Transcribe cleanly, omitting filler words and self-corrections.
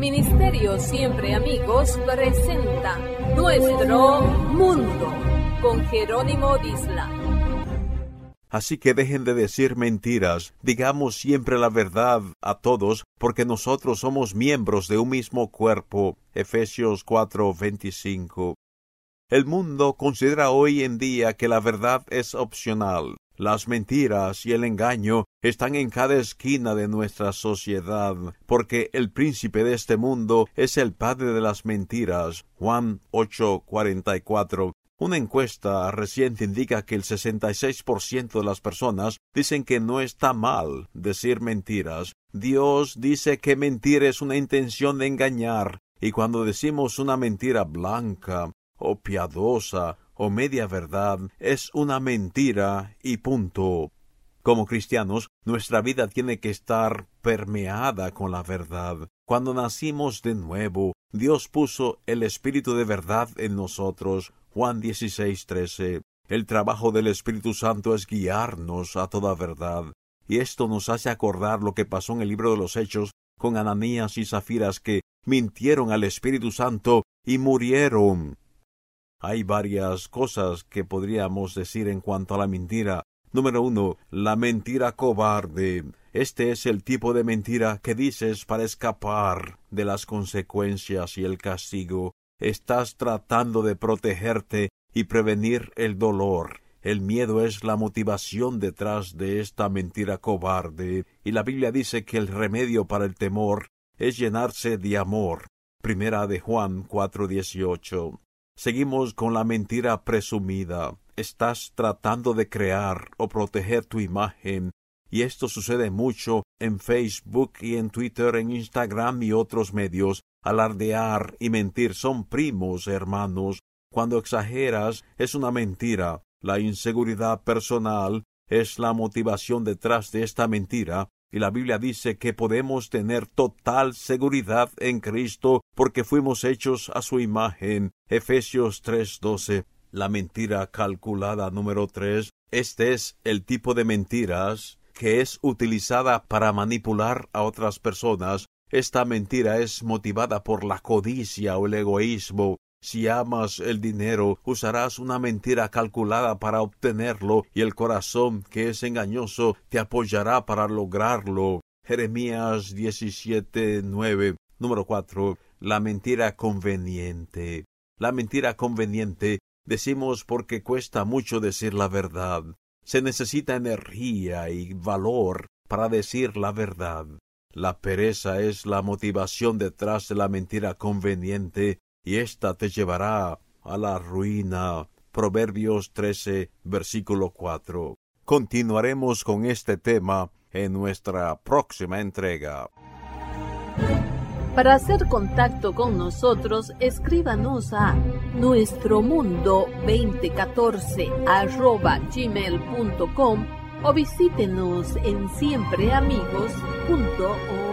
Ministerio Siempre Amigos presenta Nuestro Mundo con Jerónimo Disla. Así que dejen de decir mentiras, digamos siempre la verdad a todos, porque nosotros somos miembros de un mismo cuerpo. Efesios 4:25. El mundo considera hoy en día que la verdad es opcional. Las mentiras y el engaño están en cada esquina de nuestra sociedad, porque el príncipe de este mundo es el padre de las mentiras. Juan 8:44. Una encuesta reciente indica que el 66% de las personas dicen que no está mal decir mentiras. Dios dice que mentir es una intención de engañar, y cuando decimos una mentira blanca o piadosa o media verdad, es una mentira y punto. Como cristianos, nuestra vida tiene que estar permeada con la verdad. Cuando nacimos de nuevo, Dios puso el Espíritu de verdad en nosotros. Juan 16:13. El trabajo del Espíritu Santo es guiarnos a toda verdad. Y esto nos hace acordar lo que pasó en el libro de los Hechos con Ananías y Zafiras, que mintieron al Espíritu Santo y murieron. Hay varias cosas que podríamos decir en cuanto a la mentira. Número 1, la mentira cobarde. Este es el tipo de mentira que dices para escapar de las consecuencias y el castigo. Estás tratando de protegerte y prevenir el dolor. El miedo es la motivación detrás de esta mentira cobarde, y la Biblia dice que el remedio para el temor es llenarse de amor. Primera de Juan 4:18. Seguimos con la mentira presumida. Estás tratando de crear o proteger tu imagen, y esto sucede mucho en Facebook y en Twitter, en Instagram y otros medios. Alardear y mentir son primos hermanos. Cuando exageras es una mentira. La inseguridad personal es la motivación detrás de esta mentira, y la Biblia dice que podemos tener total seguridad en Cristo porque fuimos hechos a su imagen. Efesios 3:12. La mentira calculada número 3. Este es el tipo de mentiras que es utilizada para manipular a otras personas. Esta mentira es motivada por la codicia o el egoísmo. Si amas el dinero, usarás una mentira calculada para obtenerlo, y el corazón, que es engañoso, te apoyará para lograrlo. Jeremías 17:9. Número 4. La mentira conveniente. La mentira conveniente decimos porque cuesta mucho decir la verdad. Se necesita energía y valor para decir la verdad. La pereza es la motivación detrás de la mentira conveniente, y ésta te llevará a la ruina. Proverbios 13, versículo 4. Continuaremos con este tema en nuestra próxima entrega. Para hacer contacto con nosotros, escríbanos a nuestromundo2014@gmail.com o visítenos en siempreamigos.org.